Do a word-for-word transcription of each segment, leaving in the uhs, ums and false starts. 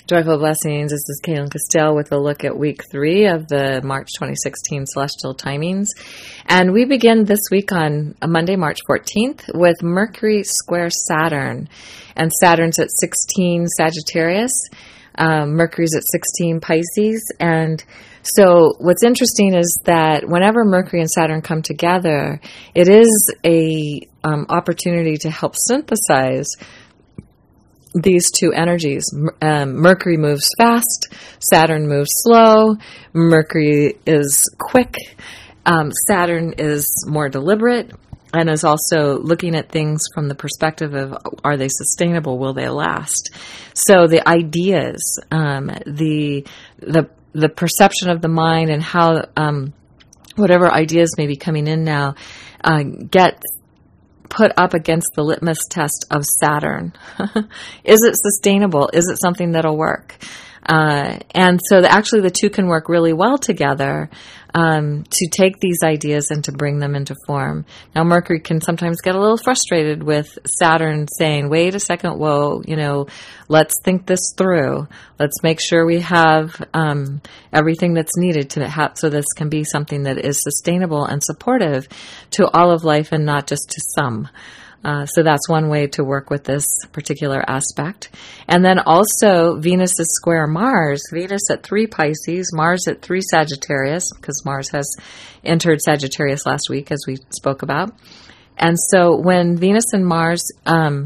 Joyful Blessings. This is Kaylin Castell with a look at week three of the March twenty sixteen Celestial Timings. And we begin this week on Monday, March fourteenth with Mercury square Saturn. And Saturn's at sixteen Sagittarius. Um, Mercury's at sixteen Pisces. And so what's interesting is that whenever Mercury and Saturn come together, it is a um, opportunity to help synthesize these two energies. Um, Mercury moves fast, Saturn moves slow. Mercury is quick, um, Saturn is more deliberate, and is also looking at things from the perspective of, are they sustainable? Will they last? So the ideas, um, the the the perception of the mind, and how um, whatever ideas may be coming in now uh, get put up against the litmus test of Saturn. Is it sustainable? Is it something that'll work? Uh, and so the, actually the two can work really well together um, to take these ideas and to bring them into form. Now, Mercury can sometimes get a little frustrated with Saturn saying, wait a second, whoa, you know, let's think this through. Let's make sure we have um, everything that's needed to have, so this can be something that is sustainable and supportive to all of life and not just to some. Uh, so that's one way to work with this particular aspect. And then also Venus is square Mars. Venus at three Pisces, Mars at three Sagittarius, because Mars has entered Sagittarius last week, as we spoke about. And so when Venus and Mars um,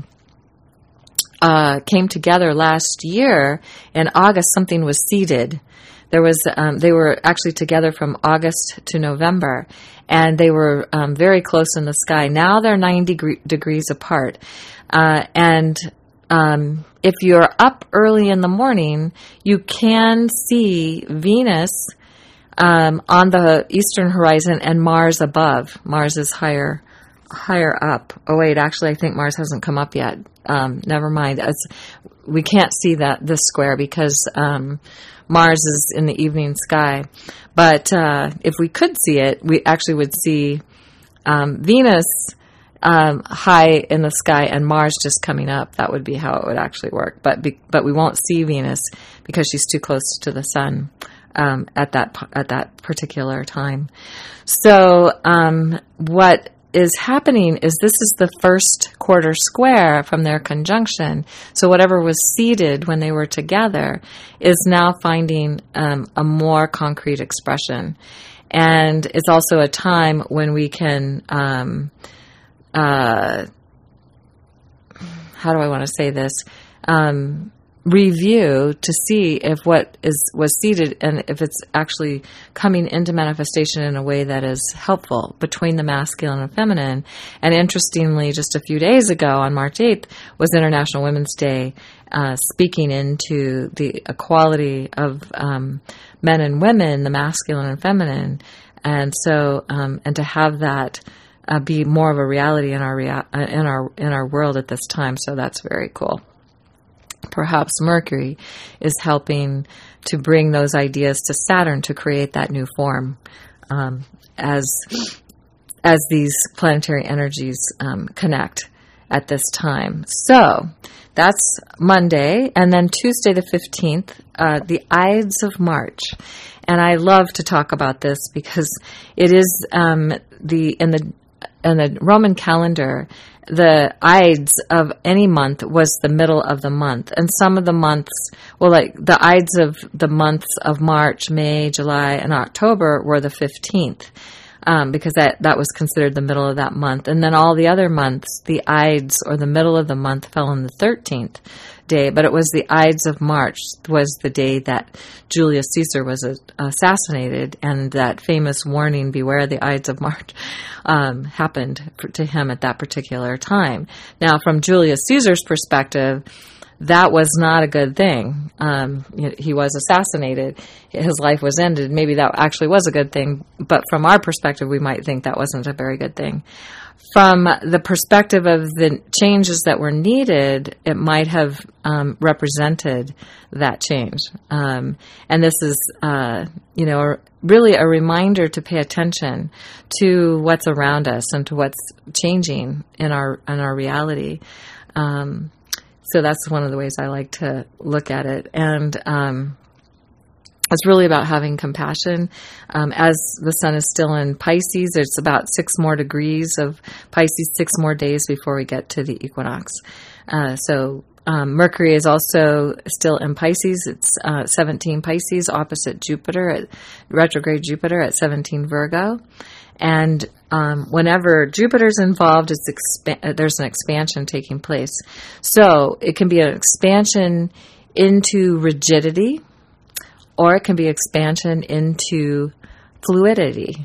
uh, came together last year, in August, something was seeded. There was, um, they were actually together from August to November, and they were um, very close in the sky. Now they're ninety degree, degrees apart. Uh, and um, if you're up early in the morning, you can see Venus um, on the eastern horizon and Mars above. Mars is higher higher up. Oh, wait, actually, I think Mars hasn't come up yet. Um, never mind. It's, we can't see that this square because um, Mars is in the evening sky. But uh, if we could see it, we actually would see um, Venus um, high in the sky and Mars just coming up. That would be how it would actually work. But be, but we won't see Venus because she's too close to the sun um, at that at that particular time. So um, what is happening is this is the first quarter square from their conjunction. So whatever was seeded when they were together is now finding um, a more concrete expression. And it's also a time when we can, um, uh, how do I want to say this? Um, review to see if what is was seeded and if it's actually coming into manifestation in a way that is helpful between the masculine and feminine. And interestingly, just a few days ago on March eighth was International Women's Day, uh, speaking into the equality of um, men and women, the masculine and feminine. And so, um, and to have that uh, be more of a reality in our rea- in our in our world at this time. So that's very cool. Perhaps Mercury is helping to bring those ideas to Saturn to create that new form um, as as these planetary energies um, connect at this time. So that's Monday, and then Tuesday the fifteenth, uh, the Ides of March. And I love to talk about this because it is um, the in the in the Roman calendar, the Ides of any month was the middle of the month. And some of the months, well, like the Ides of the months of March, May, July, and October were the fifteenth, um, because that, that was considered the middle of that month. And then all the other months, the Ides, or the middle of the month, fell on the thirteenth day. But it was the Ides of March was the day that Julius Caesar was uh, assassinated, and that famous warning, beware the Ides of March, um, happened for, to him at that particular time. Now, from Julius Caesar's perspective, that was not a good thing. Um, he was assassinated. His life was ended. Maybe that actually was a good thing, but from our perspective, we might think that wasn't a very good thing. From the perspective of the changes that were needed, it might have um, represented that change. Um, and this is, uh, you know, a, really a reminder to pay attention to what's around us and to what's changing in our in our reality. Um, So that's one of the ways I like to look at it. And um, it's really about having compassion. Um, as the sun is still in Pisces, it's about six more degrees of Pisces, six more days before we get to the equinox. Uh, so um, Mercury is also still in Pisces. It's uh, seventeen Pisces, opposite Jupiter, at retrograde Jupiter at seventeen Virgo. And um, whenever Jupiter's involved, it's expa- there's an expansion taking place. So it can be an expansion into rigidity, or it can be expansion into fluidity,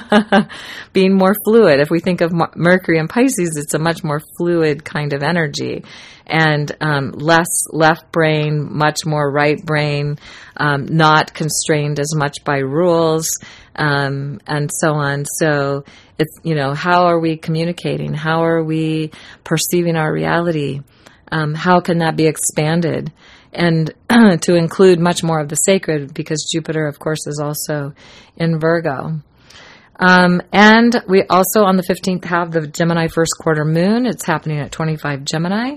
being more fluid. If we think of Mercury and Pisces, it's a much more fluid kind of energy, and um, less left brain, much more right brain, um, not constrained as much by rules, um, and so on. So it's, you know, how are we communicating? How are we perceiving our reality? Um, how can that be expanded? And to include much more of the sacred, because Jupiter, of course, is also in Virgo. Um, and we also, on the fifteenth, have the Gemini first quarter moon. It's happening at twenty-five Gemini.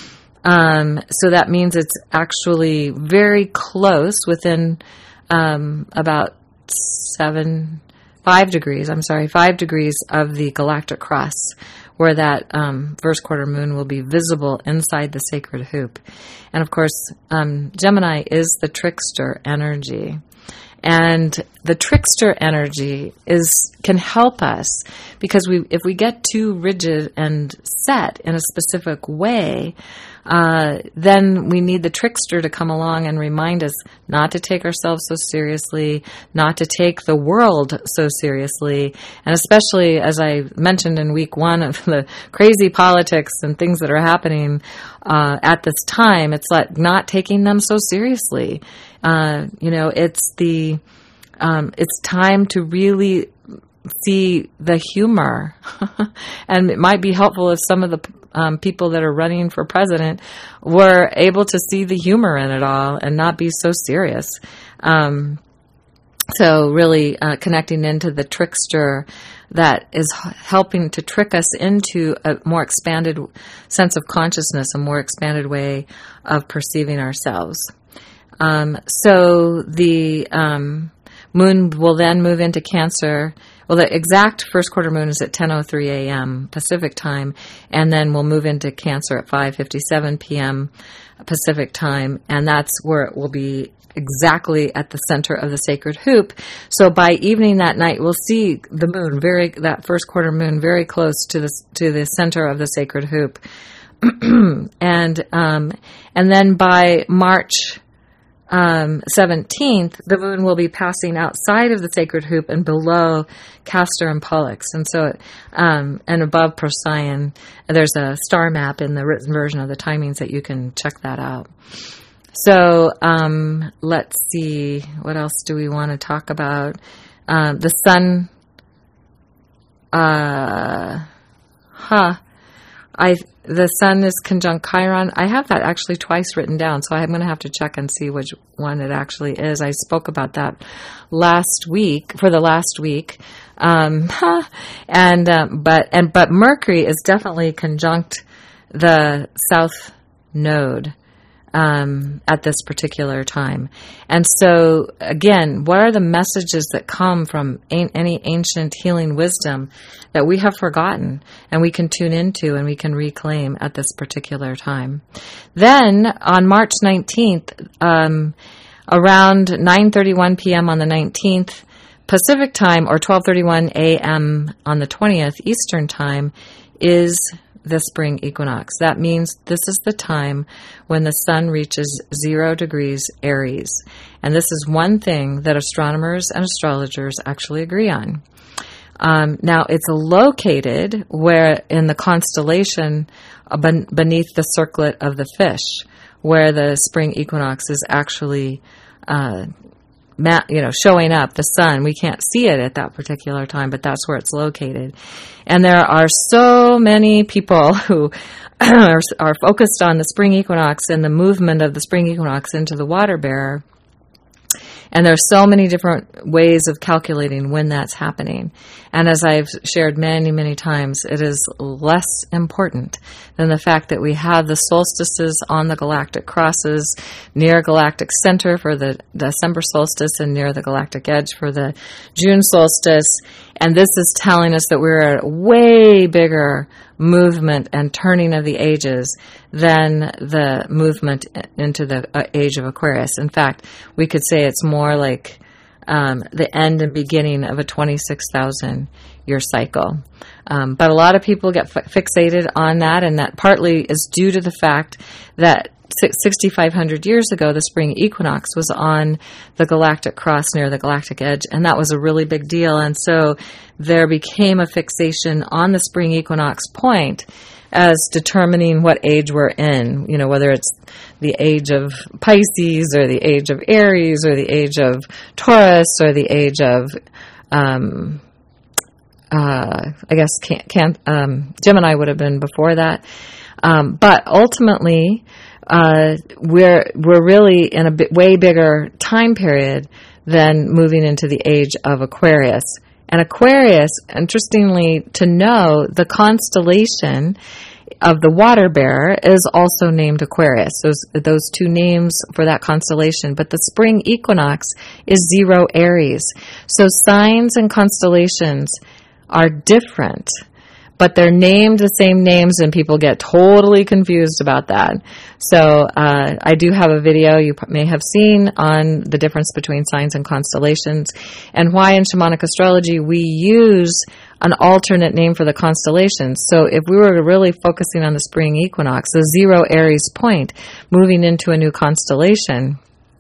Um, so that means it's actually very close, within um, about seven, five degrees, I'm sorry, five degrees of the galactic cross, where that um, first quarter moon will be visible inside the sacred hoop. And of course, um, Gemini is the trickster energy. And the trickster energy is can help us, because we if we get too rigid and set in a specific way, uh, then we need the trickster to come along and remind us not to take ourselves so seriously, not to take the world so seriously, and especially, as I mentioned in week one, of the crazy politics and things that are happening uh, at this time, it's like not taking them so seriously. Uh, you know, it's the um, it's time to really see the humor, and it might be helpful if some of the um, people that are running for president were able to see the humor in it all and not be so serious. Um, so really uh, connecting into the trickster that is helping to trick us into a more expanded sense of consciousness, a more expanded way of perceiving ourselves. Um, so the um, moon will then move into Cancer. Well, the exact first quarter moon is at ten oh three a.m. Pacific time, and then we'll move into Cancer at five fifty-seven p.m. Pacific time, and that's where it will be exactly at the center of the sacred hoop. So by evening that night, we'll see the moon, very that first quarter moon, very close to the to the center of the sacred hoop, and um, and then by March Um, seventeenth, the moon will be passing outside of the sacred hoop and below Castor and Pollux, and so um, and above Procyon. There's a star map in the written version of the timings that you can check that out. So um, let's see, what else do we want to talk about? Um, the sun. Uh, huh. I the sun is conjunct Chiron. I have that actually twice written down, so I'm going to have to check and see which one it actually is. I spoke about that last week for the last week, um, and uh, but and but Mercury is definitely conjunct the South Node um, at this particular time. And so again, what are the messages that come from a- any ancient healing wisdom that we have forgotten and we can tune into and we can reclaim at this particular time? Then on March nineteenth, um, around nine thirty-one p.m. on the nineteenth Pacific time, or twelve thirty-one a.m. on the twentieth Eastern time, is the spring equinox. That means this is the time when the sun reaches zero degrees Aries. And this is one thing that astronomers and astrologers actually agree on. Um, now, it's located where in the constellation uh, ben- beneath the circlet of the fish, where the spring equinox is actually uh, Ma- you know, showing up, the sun. We can't see it at that particular time, but that's where it's located. And there are so many people who are, are focused on the spring equinox and the movement of the spring equinox into the water bearer. And there's so many different ways of calculating when that's happening. And as I've shared many, many times, it is less important than the fact that we have the solstices on the galactic crosses near galactic center for the December solstice and near the galactic edge for the June solstice. And this is telling us that we're at a way bigger movement and turning of the ages than the movement into the age of Aquarius. In fact, we could say it's more like um, the end and beginning of a twenty-six thousand year cycle. Um, but a lot of people get f- fixated on that, and that partly is due to the fact that sixty-five hundred years ago, the spring equinox was on the galactic cross near the galactic edge, and that was a really big deal. And so there became a fixation on the spring equinox point as determining what age we're in, you know, whether it's the age of Pisces or the age of Aries or the age of Taurus or the age of, um, uh, I guess, can, can, um, Gemini would have been before that. Um, but ultimately, Uh, we're we're really in a bit, way bigger time period than moving into the age of Aquarius. And Aquarius, interestingly to know, the constellation of the water bearer is also named Aquarius. Those those two names for that constellation. But the spring equinox is zero Aries. So signs and constellations are different, but they're named the same names, and people get totally confused about that. So uh, I do have a video you may have seen on the difference between signs and constellations, and why in shamanic astrology we use an alternate name for the constellations. So if we were really focusing on the spring equinox, the zero Aries point, moving into a new constellation,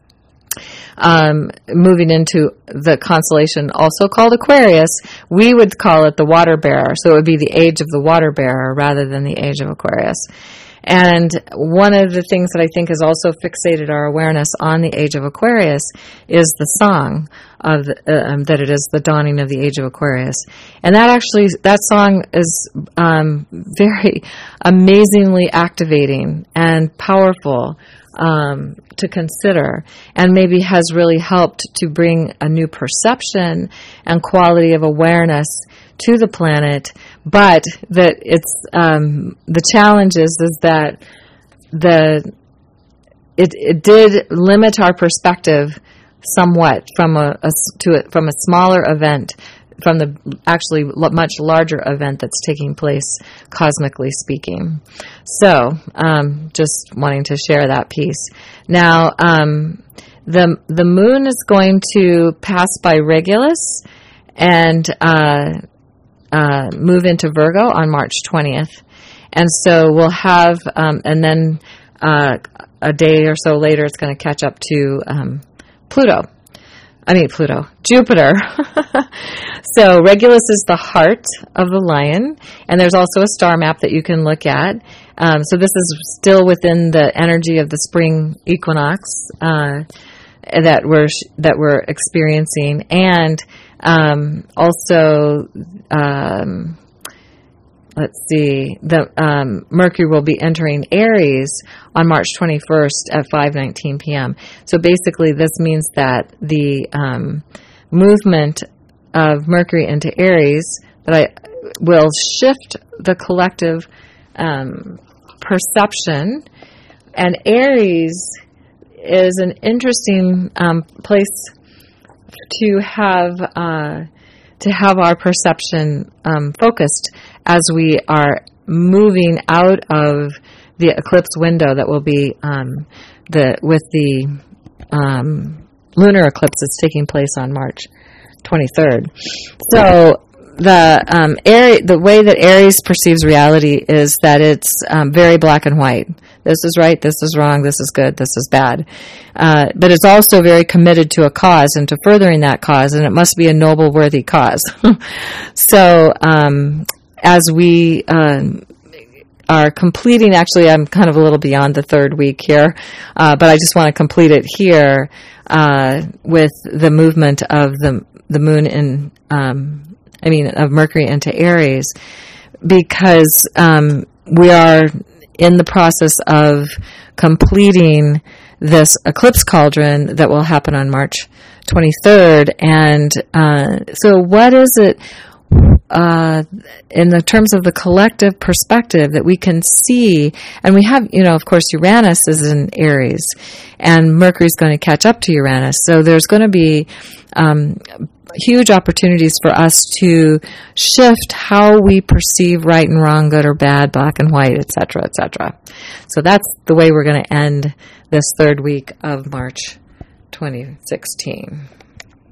Um, moving into the constellation also called Aquarius, we would call it the water bearer. So it would be the age of the water bearer rather than the age of Aquarius. And one of the things that I think has also fixated our awareness on the age of Aquarius is the song of the, um, that it is the dawning of the age of Aquarius. And that actually, that song is um, very amazingly activating and powerful Um, to consider, and maybe has really helped to bring a new perception and quality of awareness to the planet. But that it's um, the challenge is, is that the it it did limit our perspective somewhat from a, a to a, from a smaller event, from the actually much larger event that's taking place, cosmically speaking. So, um, just wanting to share that piece. Now, um, the the moon is going to pass by Regulus and uh, uh, move into Virgo on March twentieth. And so we'll have, um, and then uh, a day or so later, it's going to catch up to um, Pluto. I mean, Pluto, Jupiter. So Regulus is the heart of the lion, and there's also a star map that you can look at. Um, so this is still within the energy of the spring equinox uh, that we're that we're experiencing, and um, also um, let's see, the um, Mercury will be entering Aries on March twenty-first at five nineteen p.m. So basically, this means that the um, movement of Mercury into Aries that I will shift the collective um, perception, and Aries is an interesting um, place to have uh, to have our perception um, focused as we are moving out of the eclipse window that will be um, the with the um, lunar eclipse that's taking place on March twenty-third. So the um, Aries, the way that Aries perceives reality is that it's um, very black and white. This is right, this is wrong, this is good, this is bad. Uh, but it's also very committed to a cause and to furthering that cause, and it must be a noble, worthy cause. So um, as we um, are completing, actually I'm kind of a little beyond the third week here, uh, but I just want to complete it here uh, with the movement of the the moon in, um, I mean, of Mercury into Aries, because um, we are in the process of completing this eclipse cauldron that will happen on March twenty-third. And uh, so what is it uh, in the terms of the collective perspective that we can see? And we have, you know, of course, Uranus is in Aries, and Mercury's going to catch up to Uranus. So there's going to be um, huge opportunities for us to shift how we perceive right and wrong, good or bad, black and white, et cetera, et cetera. So that's the way we're going to end this third week of March twenty sixteen.